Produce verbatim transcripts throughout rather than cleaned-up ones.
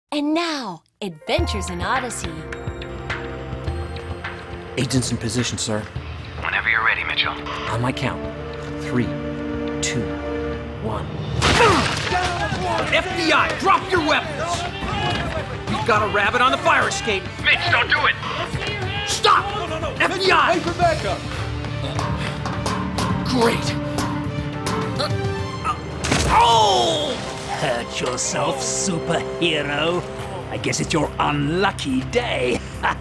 And now, Adventures in Odyssey. Agents in position, sir. Whenever you're ready, Mitchell. On my count. Three, two, one. F B I, drop your weapons! We've got a rabbit on the fire escape. Mitch, don't do it! Stop! No, no, no. F B I! Wait for backup! Great! Oh! Hurt yourself, superhero. I guess it's your unlucky day.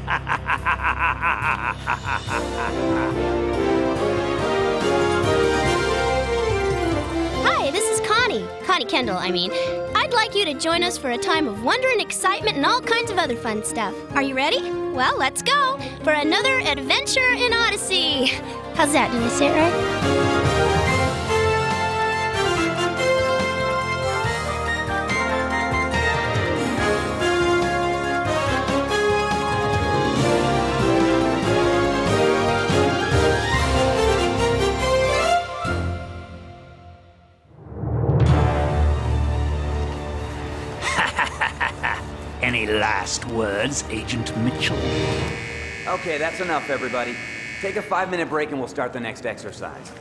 Hi, this is Connie. Connie Kendall, I mean. I'd like you to join us for a time of wonder and excitement and all kinds of other fun stuff. Are you ready? Well, let's go for another adventure in Odyssey. How's that? Did I say it right? Any last words, Agent Mitchell? Okay, that's enough, everybody. Take a five-minute break and we'll start the next exercise.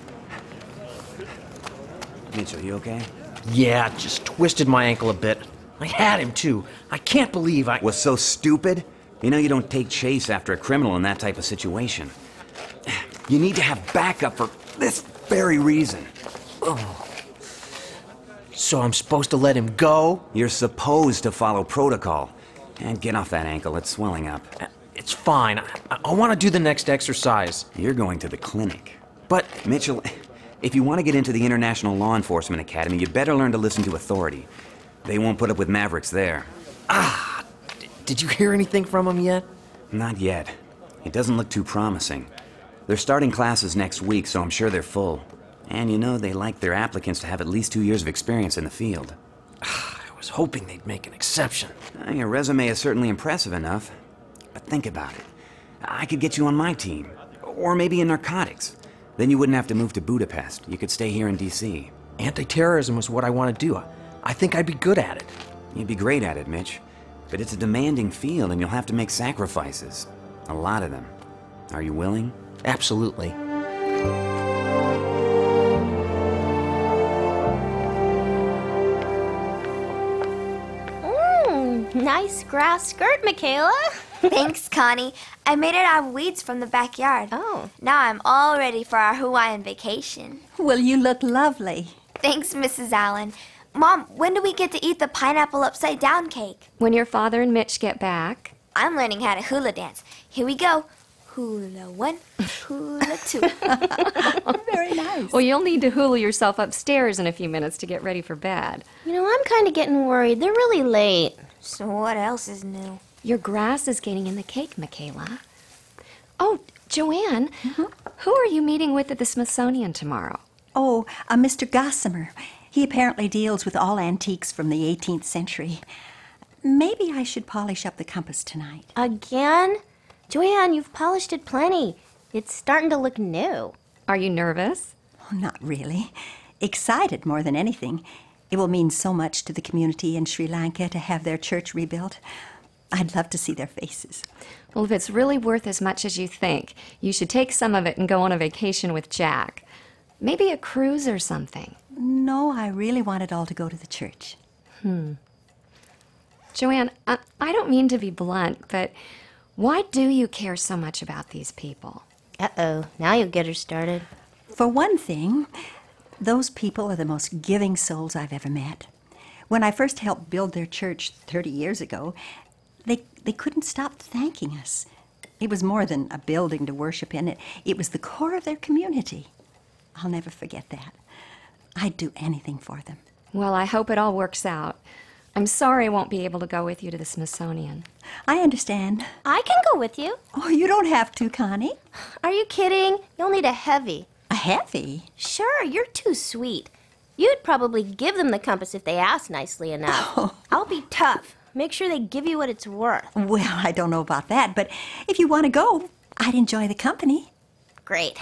Mitchell, you okay? Yeah, just twisted my ankle a bit. I had him, too. I can't believe I... Was so stupid? You know you don't take chase after a criminal in that type of situation. You need to have backup for this very reason. Oh. So I'm supposed to let him go? You're supposed to follow protocol. And get off that ankle, it's swelling up. It's fine. I, I want to do the next exercise. You're going to the clinic. But... Mitchell, if you want to get into the International Law Enforcement Academy, you better learn to listen to authority. They won't put up with mavericks there. Ah! D- did you hear anything from him yet? Not yet. It doesn't look too promising. They're starting classes next week, so I'm sure they're full. And you know, they like their applicants to have at least two years of experience in the field. I was hoping they'd make an exception. Uh, your resume is certainly impressive enough. But think about it. I could get you on my team. Or maybe in narcotics. Then you wouldn't have to move to Budapest. You could stay here in D C Anti-terrorism is what I want to do. I think I'd be good at it. You'd be great at it, Mitch. But it's a demanding field and you'll have to make sacrifices. A lot of them. Are you willing? Absolutely. Nice grass skirt, Michaela. Thanks, Connie. I made it out of weeds from the backyard. Oh. Now I'm all ready for our Hawaiian vacation. Well, you look lovely. Thanks, Missus Allen. Mom, when do we get to eat the pineapple upside down cake? When your father and Mitch get back. I'm learning how to hula dance. Here we go. Hula one, hula two. Very nice. Well, you'll need to hula yourself upstairs in a few minutes to get ready for bed. You know, I'm kind of getting worried. They're really late. So what else is new? Your grass is getting in the cake, Michaela. Oh, Joanne, Mm-hmm. who are you meeting with at the Smithsonian tomorrow? Oh, uh, Mister Gossamer. He apparently deals with all antiques from the eighteenth century. Maybe I should polish up the compass tonight. Again? Joanne, you've polished it plenty. It's starting to look new. Are you nervous? Oh, not really. Excited more than anything. It will mean so much to the community in Sri Lanka to have their church rebuilt. I'd love to see their faces. Well, if it's really worth as much as you think, you should take some of it and go on a vacation with Jack. Maybe a cruise or something. No, I really want it all to go to the church. Hmm. Joanne, I, I don't mean to be blunt, but why do you care so much about these people? Uh-oh, now you'll get her started. For one thing, those people are the most giving souls I've ever met. When I first helped build their church thirty years ago, they, they couldn't stop thanking us. It was more than a building to worship in. It, it was the core of their community. I'll never forget that. I'd do anything for them. Well, I hope it all works out. I'm sorry I won't be able to go with you to the Smithsonian. I understand. I can go with you. Oh, you don't have to, Connie. Are you kidding? You'll need a heavy. A heavy? Sure, you're too sweet. You'd probably give them the compass if they asked nicely enough. Oh. I'll be tough. Make sure they give you what it's worth. Well, I don't know about that, but if you want to go, I'd enjoy the company. Great.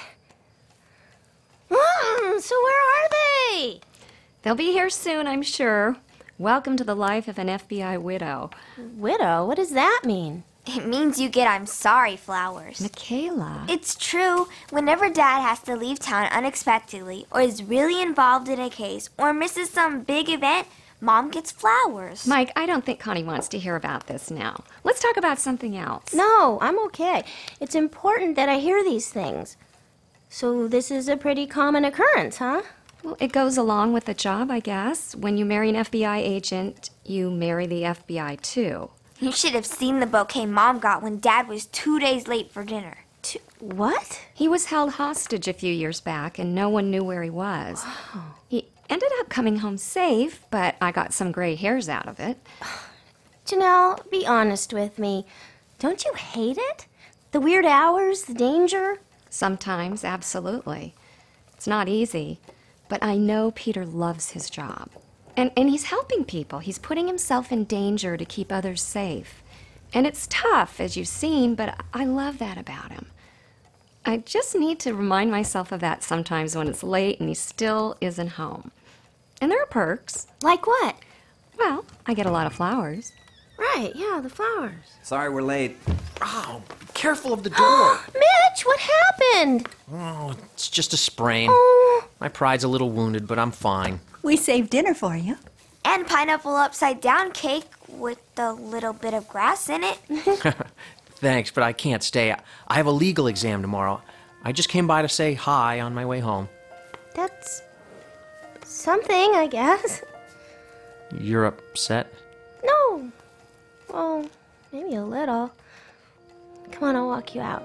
Mm, so where are they? They'll be here soon, I'm sure. Welcome to the life of an F B I widow. Widow? What does that mean? It means you get I'm sorry flowers. Michaela. It's true. Whenever Dad has to leave town unexpectedly, or is really involved in a case, or misses some big event, Mom gets flowers. Mike, I don't think Connie wants to hear about this now. Let's talk about something else. No, I'm okay. It's important that I hear these things. So this is a pretty common occurrence, huh? Well, it goes along with the job, I guess. When you marry an F B I agent, you marry the F B I too. You should have seen the bouquet Mom got when Dad was two days late for dinner. T- what? He was held hostage a few years back, and no one knew where he was. He ended up coming home safe, but I got some gray hairs out of it. Janelle, be honest with me. Don't you hate it? The weird hours, the danger? Sometimes, absolutely. It's not easy, but I know Peter loves his job. And, and he's helping people. He's putting himself in danger to keep others safe. And it's tough, as you've seen, but I love that about him. I just need to remind myself of that sometimes when it's late and he still isn't home. And there are perks. Like what? Well, I get a lot of flowers. Right, yeah, the flowers. Sorry we're late. Oh, be careful of the door. Mitch, what happened? Oh, it's just a sprain. Oh. My pride's a little wounded, but I'm fine. We saved dinner for you. And pineapple upside down cake with a little bit of grass in it. Thanks, but I can't stay. I have a legal exam tomorrow. I just came by to say hi on my way home. That's something, I guess. You're upset? No. Well, maybe a little. Come on, I'll walk you out.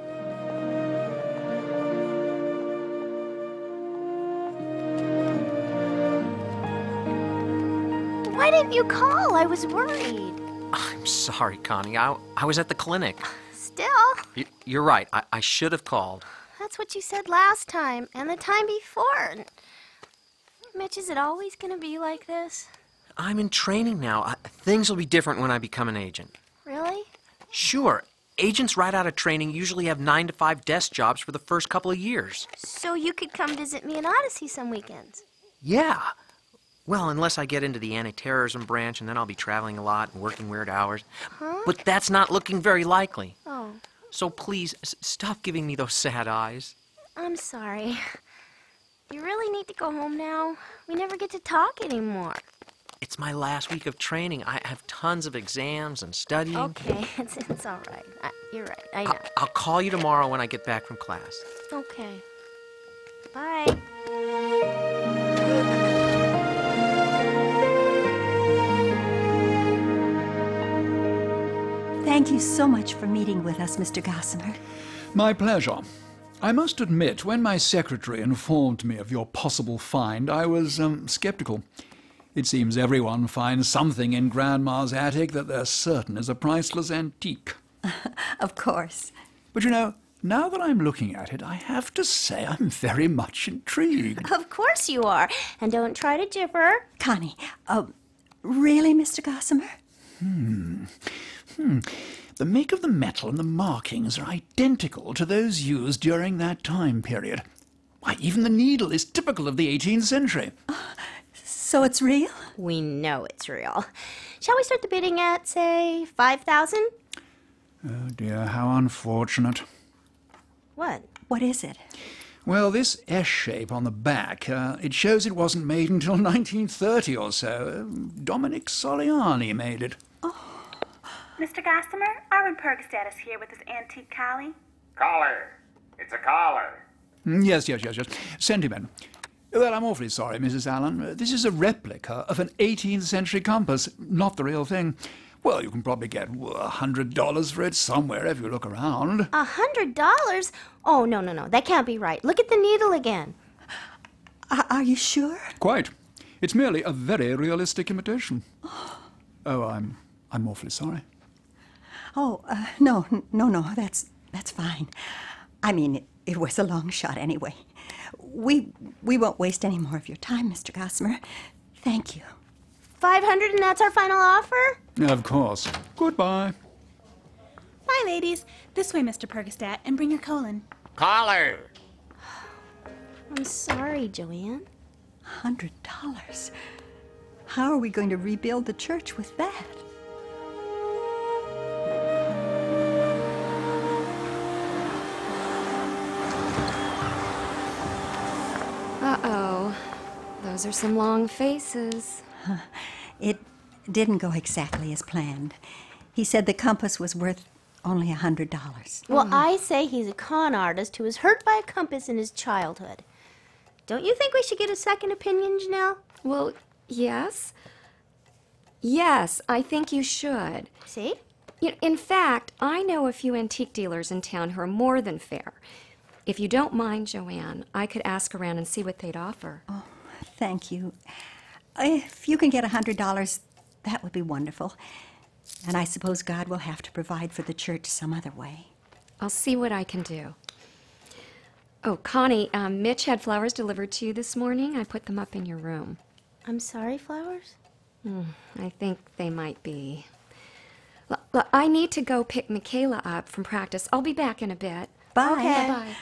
Why didn't you call? I was worried. I'm sorry, Connie. I, I was at the clinic. Still, Y- You're right. I, I should have called. that's what you said last time and the time before. Mitch, is it always going to be like this? I'm in training now. I, things will be different when I become an agent. Really? Sure. Agents right out of training usually have nine to five desk jobs for the first couple of years. So you could come visit me in Odyssey some weekends. Yeah. Well, unless I get into the anti-terrorism branch, and then I'll be traveling a lot and working weird hours. Huh? But that's not looking very likely. Oh, So please, s- stop giving me those sad eyes. I'm sorry. You really need to go home now. We never get to talk anymore. It's my last week of training. I have tons of exams and studying. Okay, it's, it's all right. I, you're right. I know. I- I'll call you tomorrow when I get back from class. Okay. Bye. Thank you so much for meeting with us, Mister Gossamer. My pleasure. I must admit, when my secretary informed me of your possible find, I was um, skeptical. It seems everyone finds something in Grandma's attic that they're certain is a priceless antique. Of course. But you know, now that I'm looking at it, I have to say I'm very much intrigued. Of course you are. And don't try to gibber. Connie, uh, really, Mister Gossamer? Hmm. Hmm. The make of the metal and the markings are identical to those used during that time period. Why, even the needle is typical of the eighteenth century. So it's real? We know it's real. Shall we start the bidding at, say, five thousand? Oh dear, how unfortunate. What? What is it? Well, this S shape on the back, uh, it shows it wasn't made until nineteen thirty or so. Dominic Soliani made it. Mister Gossamer, Arwen Pergstead is here with his antique collie. Collar. It's a collar. Mm, Yes, yes, yes, yes. Send him in. Well, I'm awfully sorry, Missus Allen. Uh, This is a replica of an eighteenth century compass, not the real thing. Well, you can probably get a hundred dollars for it somewhere if you look around. A hundred dollars? Oh, no, no, no. That can't be right. Look at the needle again. Are, are you sure? Quite. It's merely a very realistic imitation. Oh, I'm, I'm awfully sorry. Oh, uh, no, n- no, no, that's that's fine. I mean, it, it was a long shot anyway. We we won't waste any more of your time, Mister Gossamer. Thank you. Five hundred and that's our final offer? Of course. Goodbye. Bye, ladies. This way, Mister Pergstead, and bring your colon. Collar. I'm sorry, Joanne. Hundred dollars. How are we going to rebuild the church with that? Uh-oh. Those are some long faces. It didn't go exactly as planned. He said the compass was worth only a hundred dollars. Well, I say he's a con artist who was hurt by a compass in his childhood. Don't you think we should get a second opinion, Janelle? Well, yes. Yes, I think you should. See? You know, in fact, I know a few antique dealers in town who are more than fair. If you don't mind, Joanne, I could ask around and see what they'd offer. Oh, thank you. If you can get a hundred dollars, that would be wonderful. And I suppose God will have to provide for the church some other way. I'll see what I can do. Oh, Connie, um, Mitch had flowers delivered to you this morning. I put them up in your room. I'm sorry, Flowers? Mm, I think they might be. L- l- I need to go pick Michaela up from practice. I'll be back in a bit. Bye. Okay. Bye.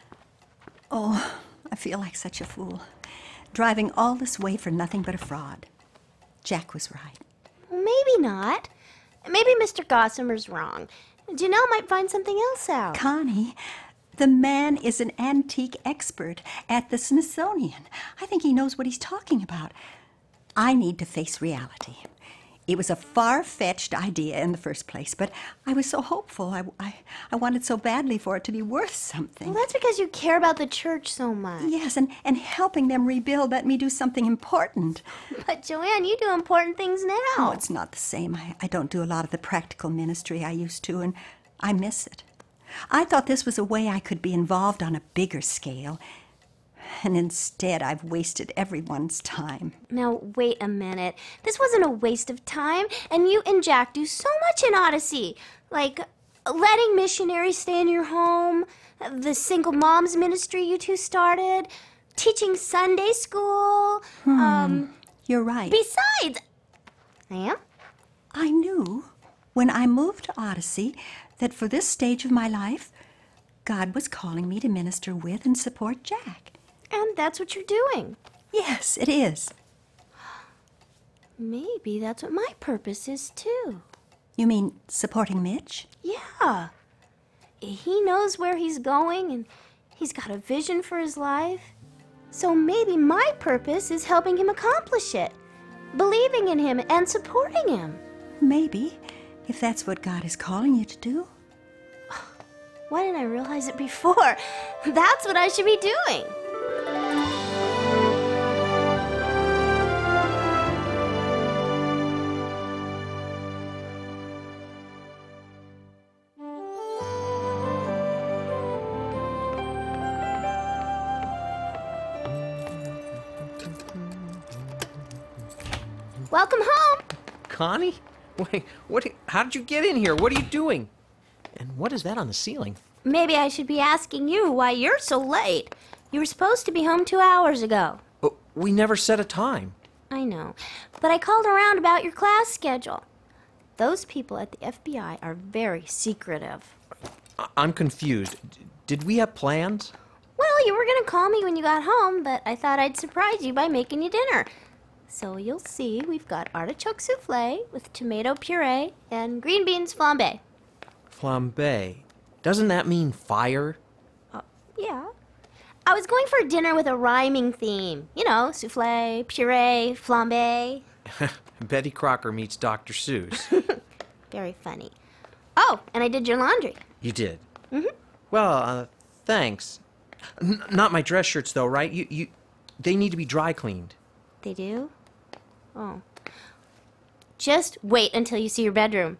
Oh, I feel like such a fool. Driving all this way for nothing but a fraud. Jack was right. Well, maybe not. Maybe Mister Gossamer's wrong. Janelle might find something else out. Connie, the man is an antique expert at the Smithsonian. I think he knows what he's talking about. I need to face reality. It was a far-fetched idea in the first place, but I was so hopeful. I, I, I wanted so badly for it to be worth something. Well, that's because you care about the church so much. Yes, and, and helping them rebuild let me do something important. But, Joanne, you do important things now. Oh, it's not the same. I, I don't do a lot of the practical ministry I used to, and I miss it. I thought this was a way I could be involved on a bigger scale, and instead I've wasted everyone's time. Now, wait a minute. This wasn't a waste of time, and you and Jack do so much in Odyssey. Like letting missionaries stay in your home, the single moms ministry you two started, teaching Sunday school. Hmm, um, you're right. Besides, I am? I knew when I moved to Odyssey that for this stage of my life, God was calling me to minister with and support Jack. And that's what you're doing. Yes, it is. Maybe that's what my purpose is, too. You mean supporting Mitch? Yeah. He knows where he's going, and he's got a vision for his life. So maybe my purpose is helping him accomplish it, believing in him and supporting him. Maybe, if that's what God is calling you to do. Why didn't I realize it before? That's what I should be doing. Welcome home. Connie? Wait, what? How did you get in here? What are you doing? And what is that on the ceiling? Maybe I should be asking you why you're so late. You were supposed to be home two hours ago. Oh, we never set a time. I know, but I called around about your class schedule. Those people at the F B I are very secretive. I- I'm confused. D- did we have plans? Well, you were going to call me when you got home, but I thought I'd surprise you by making you dinner. So you'll see we've got artichoke souffle with tomato puree and green beans flambe. Flambe. Doesn't that mean fire? Uh, yeah. I was going for a dinner with a rhyming theme. You know, souffle, puree, flambe. Betty Crocker meets Doctor Seuss. Very funny. Oh, and I did your laundry. You did? Mm-hmm. Well, uh, thanks. N- not my dress shirts, though, right? You, you, they need to be dry cleaned. They do? Oh. Just wait until you see your bedroom.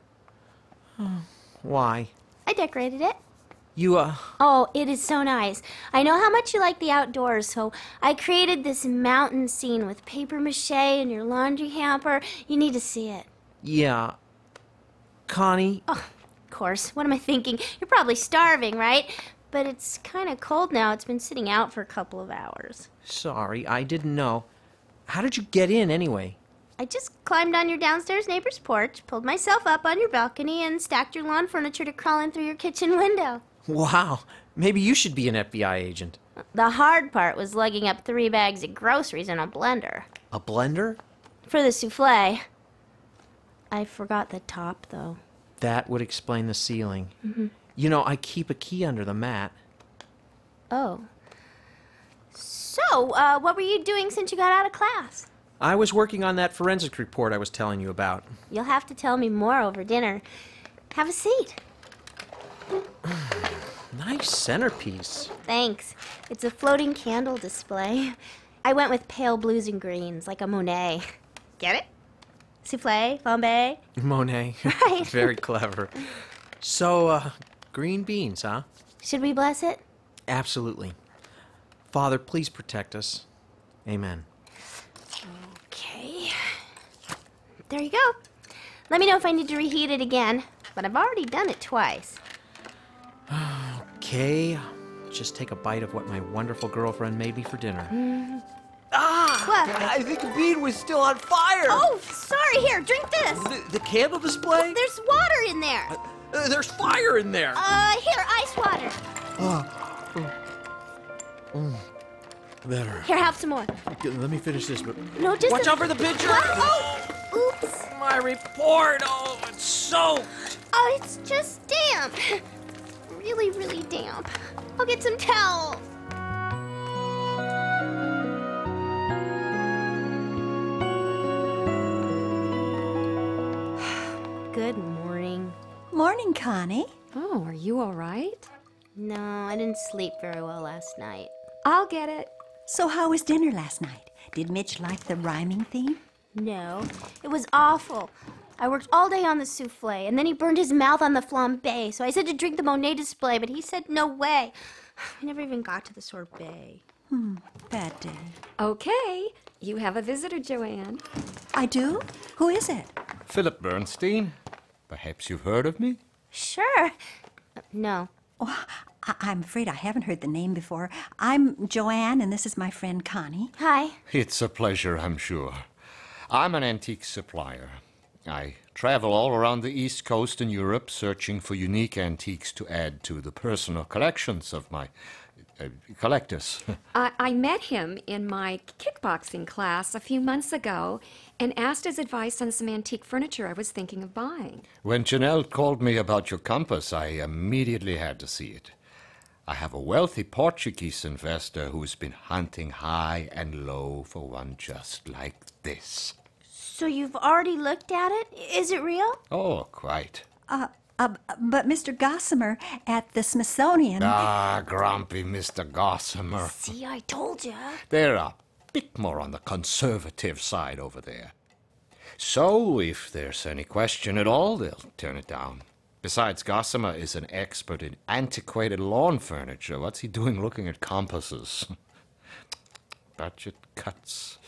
Why? I decorated it. You, uh... Oh, it is so nice. I know how much you like the outdoors, so I created this mountain scene with paper mache and your laundry hamper. You need to see it. Yeah. Connie? Oh, of course. What am I thinking? You're probably starving, right? But it's kind of cold now. It's been sitting out for a couple of hours. Sorry, I didn't know. How did you get in, anyway? I just climbed on your downstairs neighbor's porch, pulled myself up on your balcony, and stacked your lawn furniture to crawl in through your kitchen window. Wow. Maybe you should be an F B I agent. The hard part was lugging up three bags of groceries in a blender. A blender? For the souffle. I forgot the top, though. That would explain the ceiling. Mm-hmm. You know, I keep a key under the mat. Oh. So, uh, what were you doing since you got out of class? I was working on that forensic report I was telling you about. You'll have to tell me more over dinner. Have a seat. Nice centerpiece. Thanks. It's a floating candle display. I went with pale blues and greens, like a Monet. Get it? Souffle, flambe. Monet. Right. Very clever. So, uh, green beans, huh? Should we bless it? Absolutely. Father, please protect us. Amen. Okay. There you go. Let me know if I need to reheat it again, but I've already done it twice. Okay. Just take a bite of what my wonderful girlfriend made me for dinner. Mm. Ah! What? I think the bean was still on fire! Oh, sorry. Here, drink this. The, the candle display? There's water in there. Uh, there's fire in there! Uh, here, ice water. Oh. Mm. Better. Here, have some more. Okay, let me finish this, but... No, just Watch a- out for the pitcher! What? Oh, oops. My report! Oh, it's soaked! Oh, it's just damp. Really, really damp. I'll get some towel. Good morning. Morning, Connie. Oh, are you all right? No, I didn't sleep very well last night. I'll get it. So how was dinner last night? Did Mitch like the rhyming theme? No, it was awful. I worked all day on the souffle, and then he burned his mouth on the flambe, so I said to drink the Monet display, but he said no way. I never even got to the sorbet. Hmm, bad day. Okay, you have a visitor, Joanne. I do? Who is it? Philip Bernstein. Perhaps you've heard of me? Sure. Uh, no. Oh, I- I'm afraid I haven't heard the name before. I'm Joanne, and this is my friend Connie. Hi. It's a pleasure, I'm sure. I'm an antique supplier. I travel all around the East Coast and Europe searching for unique antiques to add to the personal collections of my uh, collectors. I, I met him in my kickboxing class a few months ago and asked his advice on some antique furniture I was thinking of buying. When Janelle called me about your compass, I immediately had to see it. I have a wealthy Portuguese investor who's been hunting high and low for one just like this. So you've already looked at it? Is it real? Oh, quite. Uh, uh, but Mister Gossamer at the Smithsonian... Ah, grumpy Mister Gossamer. See, I told you. They're a bit more on the conservative side over there. So, if there's any question at all, they'll turn it down. Besides, Gossamer is an expert in antiquated lawn furniture. What's he doing looking at compasses? Budget cuts.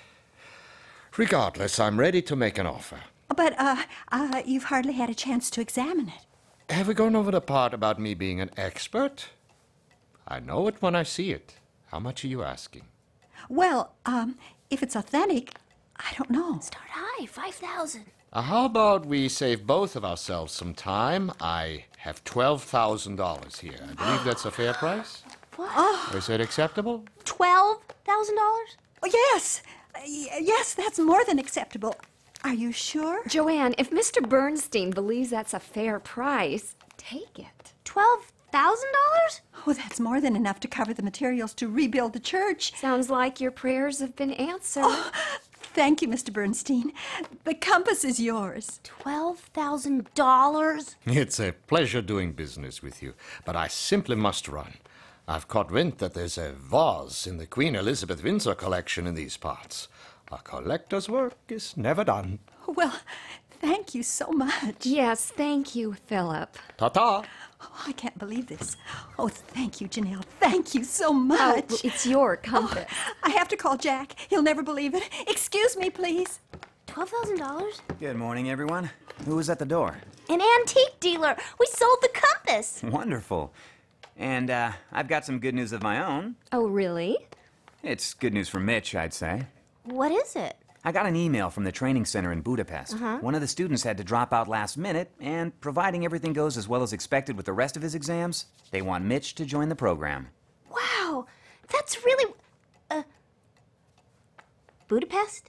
Regardless, I'm ready to make an offer. But, uh, uh, you've hardly had a chance to examine it. Have we gone over the part about me being an expert? I know it when I see it. How much are you asking? Well, um, if it's authentic, I don't know. Start high, five thousand. Uh, how about we save both of ourselves some time? I have twelve thousand dollars here. I believe that's a fair price. What? Oh, Is it acceptable? Twelve thousand dollars? oh, yes. Y- yes, that's more than acceptable. Are you sure? Joanne, if Mister Bernstein believes that's a fair price, take it. Twelve thousand dollars? Oh, that's more than enough to cover the materials to rebuild the church. Sounds like your prayers have been answered. Oh, thank you, Mister Bernstein. The compass is yours. Twelve thousand dollars? It's a pleasure doing business with you, but I simply must run. I've caught wind that there's a vase in the Queen Elizabeth Windsor collection in these parts. A collector's work is never done. Well, thank you so much. Yes, thank you, Philip. Ta-ta! Oh, I can't believe this. Oh, thank you, Janelle. Thank you so much. Oh, it's your compass. Oh, I have to call Jack. He'll never believe it. Excuse me, please. Twelve thousand dollars? Good morning, everyone. Who was at the door? An antique dealer. We sold the compass. Wonderful. And uh, I've got some good news of my own. Oh, really? It's good news for Mitch, I'd say. What is it? I got an email from the training center in Budapest. Uh-huh. One of the students had to drop out last minute, and providing everything goes as well as expected with the rest of his exams, they want Mitch to join the program. Wow, that's really... Uh, Budapest?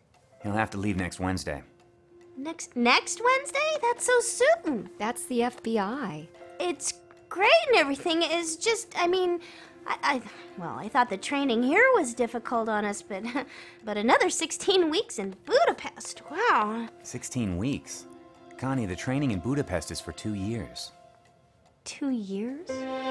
He'll have to leave next Wednesday. Next next Wednesday? That's so soon. That's the F B I. It's great and everything. It's just, I mean, I, I well, I thought the training here was difficult on us, but but another sixteen weeks in Budapest. Wow. Sixteen weeks? Connie, the training in Budapest is for two years. Two years?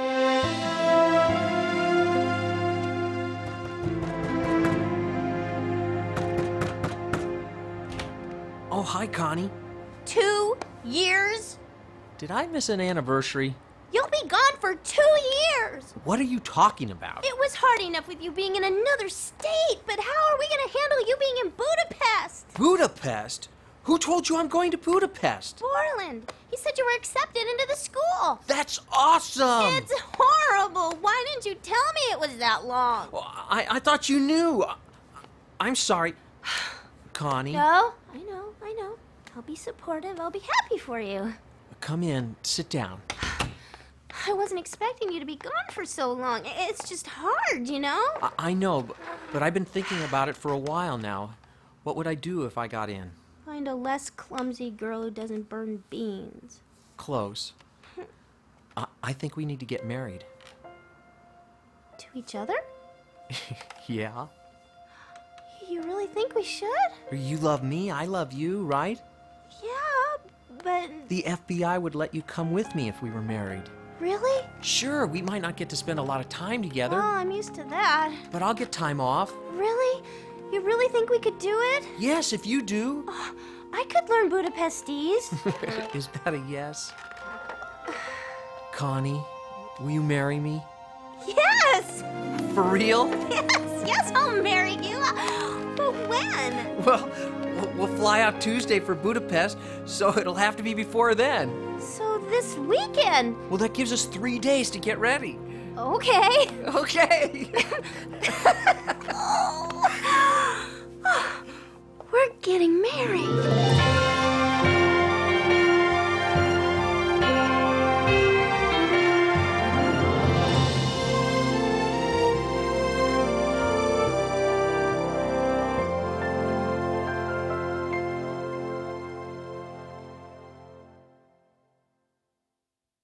Oh, hi, Connie. Two years? Did I miss an anniversary? You'll be gone for two years. What are you talking about? It was hard enough with you being in another state, but how are we going to handle you being in Budapest? Budapest? Who told you I'm going to Budapest? Borland. He said you were accepted into the school. That's awesome! It's horrible. Why didn't you tell me it was that long? Well, I, I thought you knew. I'm sorry. Connie, No, I know, I know. I'll be supportive. I'll be happy for you. come in. Sit down. I wasn't expecting you to be gone for so long. It's just hard, you know? I, I know, but, but I've been thinking about it for a while now. What would I do if I got in? Find a less clumsy girl who doesn't burn beans. Close. I, I think we need to get married. To each other? Yeah? You really think we should? You love me, I love you, right? Yeah, but... The F B I would let you come with me if we were married. Really? Sure, we might not get to spend a lot of time together, Well, I'm used to that. but I'll get time off. Really? You really think we could do it? Yes, if you do. I could learn Budapestese. Is that a yes? Connie, will you marry me? Yes! For real? Yes, yes, I'll marry you. But when? Well, we'll- we'll fly out Tuesday for Budapest, so it'll have to be before then. So this weekend. Well, that gives us three days to get ready. Okay. Okay.